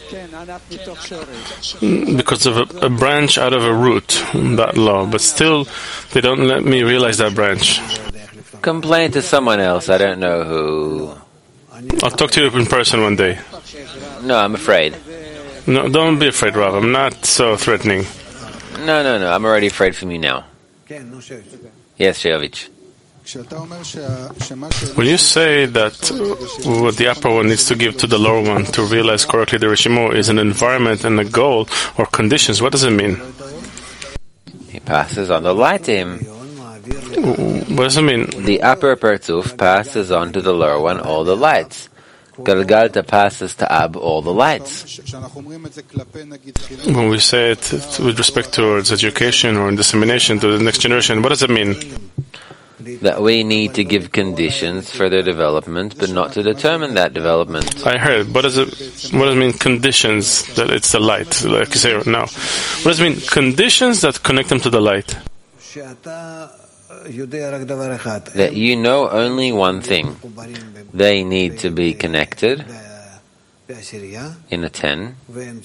because of a, a branch out of a root, that law, but still they don't let me realize that branch. Complain to someone else, I don't know who. I'll talk to you in person one day. No, I'm afraid. No, don't be afraid, Rav. I'm not so threatening. No, no, no, I'm already afraid from you now. Yes, Sheyovich. When you say that what the upper one needs to give to the lower one to realize correctly the Reshimo is an environment and a goal or conditions, what does it mean? He passes on the light to him. What does it mean? The upper Pertuf passes on to the lower one all the lights. Galgalta passes to Ab all the lights. When we say it with respect towards education or dissemination to the next generation, what does it mean? that we need to give conditions for their development, but not to determine that development. I heard. What does it? What does it mean? Conditions that it's the light, like you say right now. What does it mean? Conditions that connect them to the light. That you know only one thing. They need to be connected in a ten,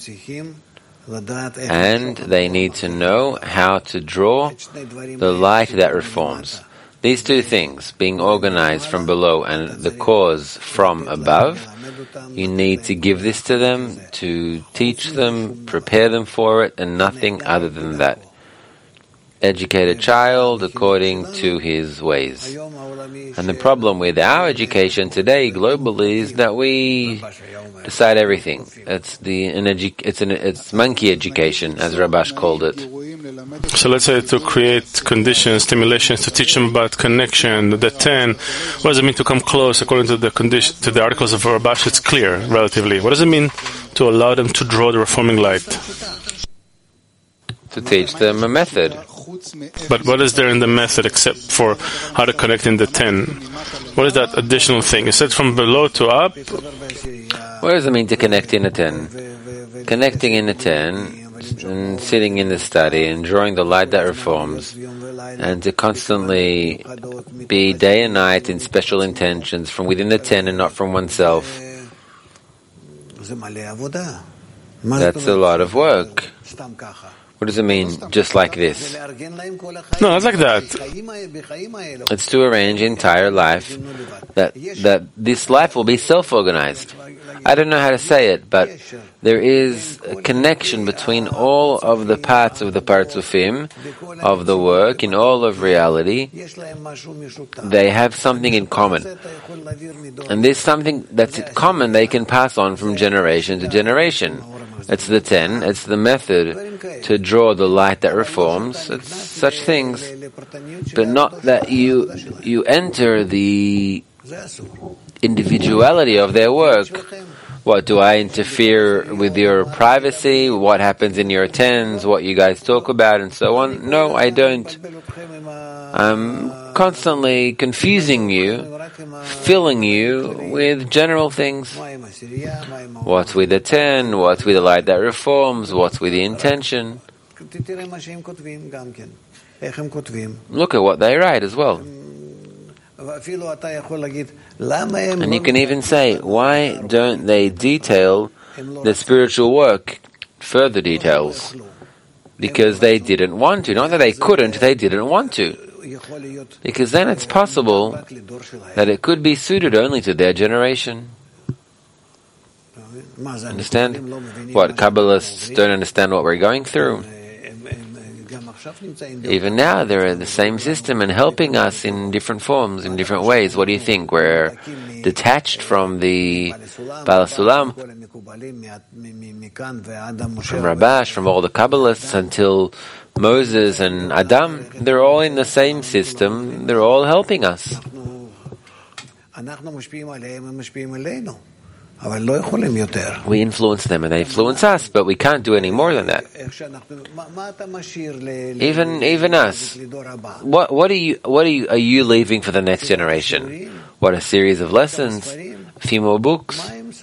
and they need to know how to draw the light that reforms. These two things, being organized from below and the cause from above, you need to give this to them, to teach them, prepare them for it, and nothing other than that. Educate a child according to his ways. And the problem with our education today globally is that we decide everything. It's the an edu- it's an it's monkey education, as Rabash called it. So let's say to create conditions, stimulations, to teach them about connection, the ten. What does it mean to come close according to the condition, to the articles of Rabash? It's clear, relatively. What does it mean to allow them to draw the reforming light? To teach them a method. But what is there in the method except for how to connect in the ten? What is that additional thing? You said from below to up? What does it mean to connect in a ten? Connecting in a ten and sitting in the study and drawing the light that reforms, and to constantly be day and night in special intentions from within the ten and not from oneself. That's a lot of work. What does it mean, just like this? No, not like that. It's to arrange entire life, that that this life will be self-organized. I don't know how to say it, but there is a connection between all of the parts of the Partzufim, of the work, in all of reality. They have something in common. And this something that's in common they can pass on from generation to generation. It's the ten, it's the method to draw the light that reforms. It's such things, but not that you you enter the individuality of their work. What, do I interfere with your privacy? What happens in your tens? What you guys talk about and so on? No, I don't. I'm constantly confusing you, filling you with general things. What's with the ten? What's with the light that reforms? What's with the intention? Look at what they write as well. And you can even say, why don't they detail the spiritual work, further details? Because they didn't want to. Not that they couldn't, they didn't want to. Because then it's possible that it could be suited only to their generation. Understand? What, Kabbalists don't understand what we're going through? Even now, they're in the same system and helping us in different forms, in different ways. What do you think? We're detached from the Baal Sulam, from Rabash, from all the Kabbalists until Moses and Adam. They're all in the same system. They're all helping us. We influence them and they influence us, but we can't do any more than that. Even even us. What what are you what are you are you leaving for the next generation? What, a series of lessons? A few more books?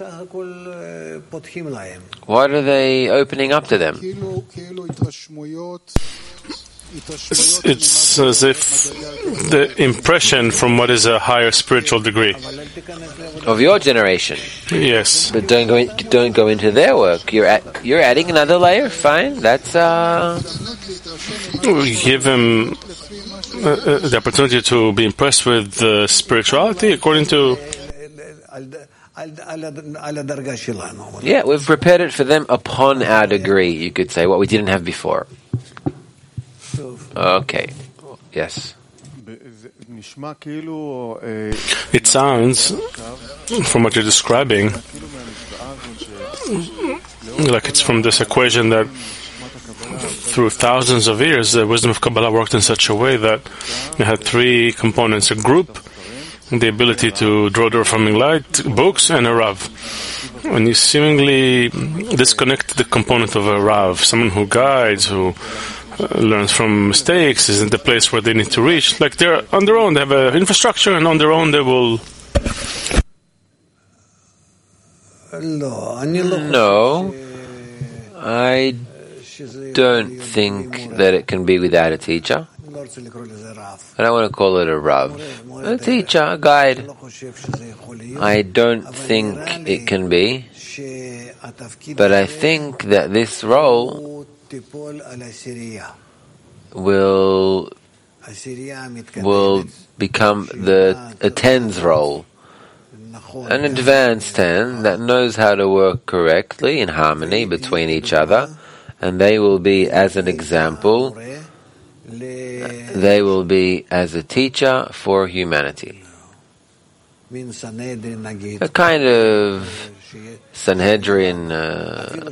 What are they opening up to them? It's, it's as if the impression from what is a higher spiritual degree of your generation. Yes, but don't go in, don't go into their work. You're at, you're adding another layer. Fine, that's uh. We give them uh, uh, the opportunity to be impressed with uh, spirituality according to. Yeah, we've prepared it for them upon our degree. You could say what we didn't have before. Okay. Yes. It sounds, from what you're describing, like it's from this equation that through thousands of years, the wisdom of Kabbalah worked in such a way that it had three components: a group, the ability to draw the reforming light, books, and a Rav. And you seemingly disconnect the component of a Rav, someone who guides, who uh, learns from mistakes, isn't the place where they need to reach. Like they're on their own, they have an infrastructure, and on their own they will. No, I don't think that it can be without a teacher. I don't want to call it a Rav. A teacher, a guide. I don't think it can be. But I think that this role will will become the a ten's role. An advanced ten that knows how to work correctly in harmony between each other, and they will be as an example, they will be as a teacher for humanity. A kind of Sanhedrin uh,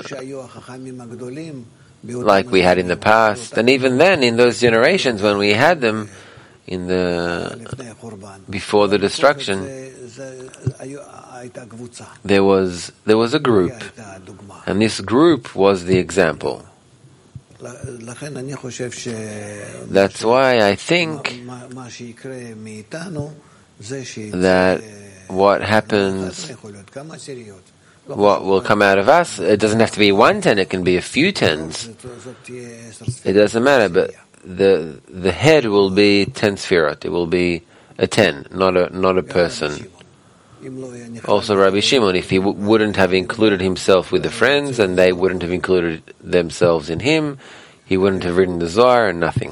like we had in the past, and even then in those generations when we had them in the before the destruction, there was there was a group, and this group was the example. That's why I think that what happens, what will come out of us, it doesn't have to be one ten, it can be a few tens. It doesn't matter, but the the head will be ten sfirot. It will be a ten, not a not a person. Also, Rabbi Shimon, if he w- wouldn't have included himself with the friends, and they wouldn't have included themselves in him, he wouldn't have written the Zohar and nothing.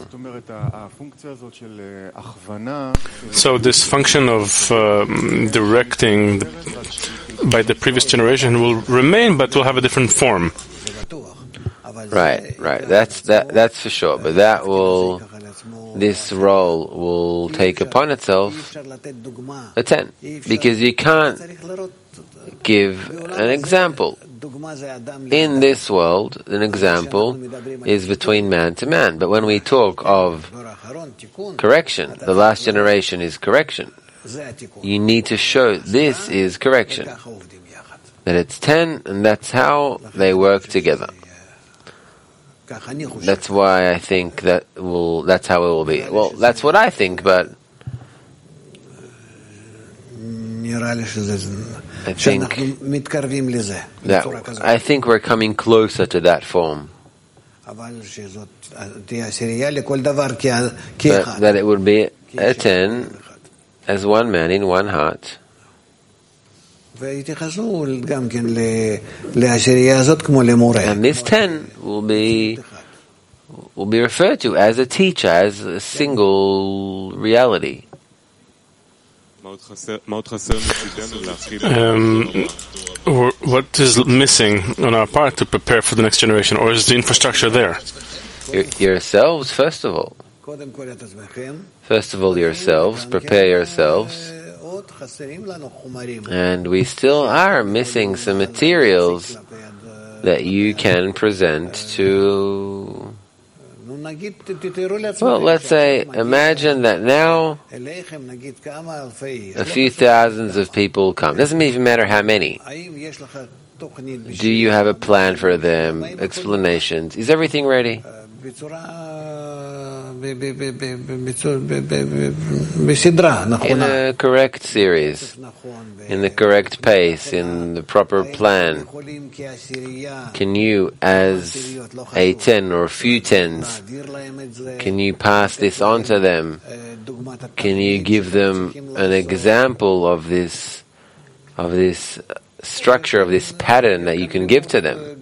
So this function of um, directing by the previous generation will remain, but will have a different form. Right, right. That's that. That's for sure. But that will, this role will take upon itself a ten, because you can't give an example. In this world, an example is between man to man. But when we talk of correction, the last generation is correction. You need to show this is correction. That it's ten, and that's how they work together. That's why I think that will. That's how it will be. Well, that's what I think, but I think that I think we're coming closer to that form. That, that it would be a ten as one man in one heart. And this ten will be will be referred to as a teacher, as a single reality. Um, what is missing on our part to prepare for the next generation, or is the infrastructure there? Your, yourselves, first of all. First of all, yourselves. Prepare yourselves. And we still are missing some materials that you can present to... Well, let's say, imagine that now a few thousands of people come. Doesn't even matter how many. Do you have a plan for them? Explanations? Is everything ready? In a correct series, in the correct pace, in the proper plan. Can you, as a ten or a few tens, can you pass this on to them? Can you give them an example of this, of this structure, of this pattern that you can give to them?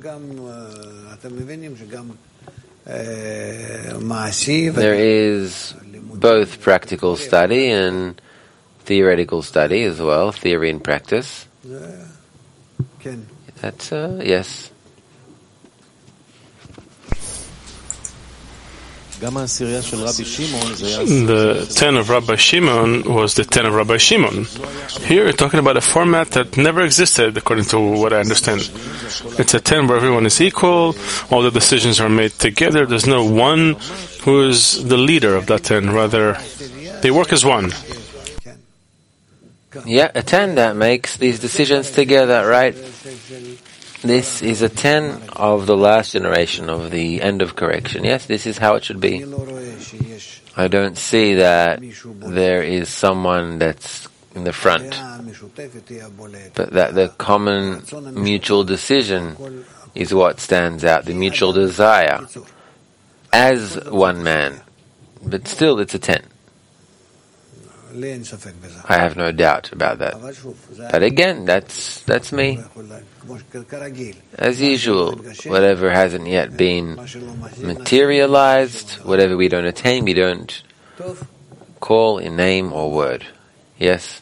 There is both practical study and theoretical study as well, theory and practice. That's, uh, yes. The ten of Rabbi Shimon was the ten of Rabbi Shimon. Here we're talking about a format that never existed, according to what I understand. It's a ten where everyone is equal, all the decisions are made together, there's no one who is the leader of that ten, rather they work as one. Yeah, a ten that makes these decisions together, right? This is a ten of the last generation of the end of correction. Yes, this is how it should be. I don't see that there is someone that's in the front, but that the common mutual decision is what stands out, the mutual desire as one man. But still, it's a ten. I have no doubt about that. But again, that's that's me. As usual, whatever hasn't yet been materialized, whatever we don't attain, we don't call in name or word. Yes?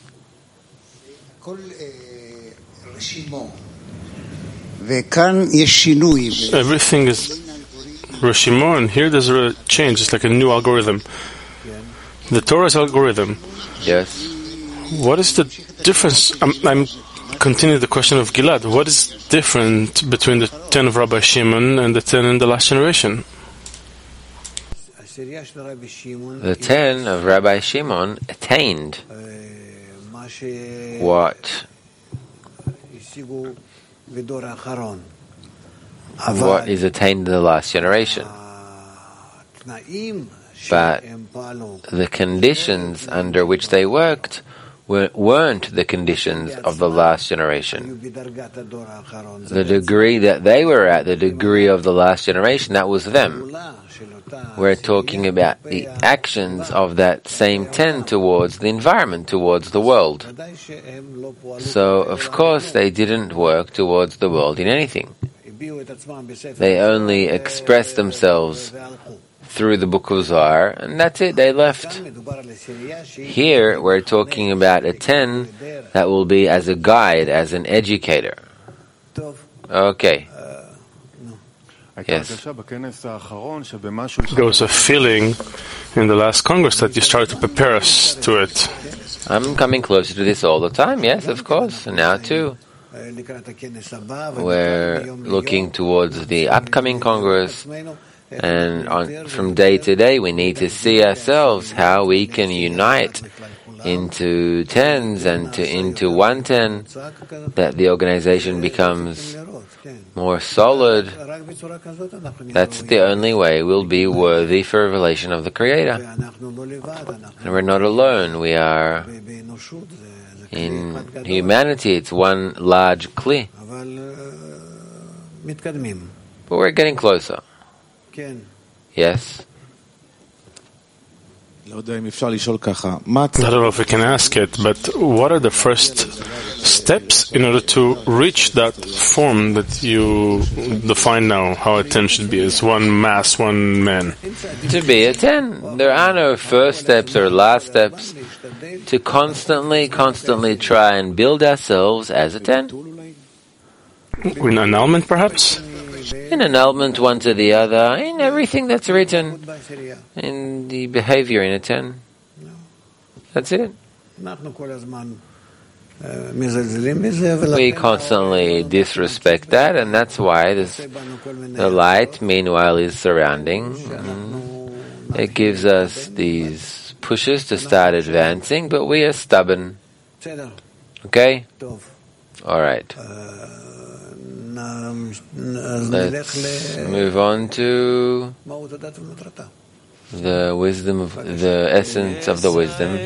Everything is Reshimo, and here there's a change. It's like a new algorithm. The Torah's algorithm. Yes. What is the difference? I'm, I'm continuing the question of Gilad. What is different between the ten of Rabbi Shimon and the ten in the last generation? The ten of Rabbi Shimon attained what what is attained in the last generation. But the conditions under which they worked were, weren't the conditions of the last generation. The degree that they were at, the degree of the last generation, that was them. We're talking about the actions of that same ten towards the environment, towards the world. So, of course, they didn't work towards the world in anything. They only expressed themselves through the book of Zohar, and that's it, they left. Here, we're talking about a ten that will be as a guide, as an educator. Okay. Yes. There was a feeling in the last Congress that you started to prepare us to it. I'm coming closer to this all the time, yes, of course, and now too. We're looking towards the upcoming Congress, and on, from day to day we need to see ourselves how we can unite into tens and to into one ten, that the organization becomes more solid. That's the only way we'll be worthy for revelation of the Creator. And we're not alone. We are in humanity. It's one large kli. But we're getting closer. Yes? I don't know if we can ask it, but what are the first steps in order to reach that form that you define now, how a ten should be, as one mass, one man? To be a ten. There are no first steps or last steps. To constantly, constantly try and build ourselves as a ten. In annulment, perhaps? In annulment, one to the other, in everything that's written, in the behavior in a ten. That's it. We constantly disrespect that, and that's why this, the light, meanwhile, is surrounding. It gives us these pushes to start advancing, but we are stubborn. Okay? All right. Let's move on to the wisdom of the essence of the wisdom.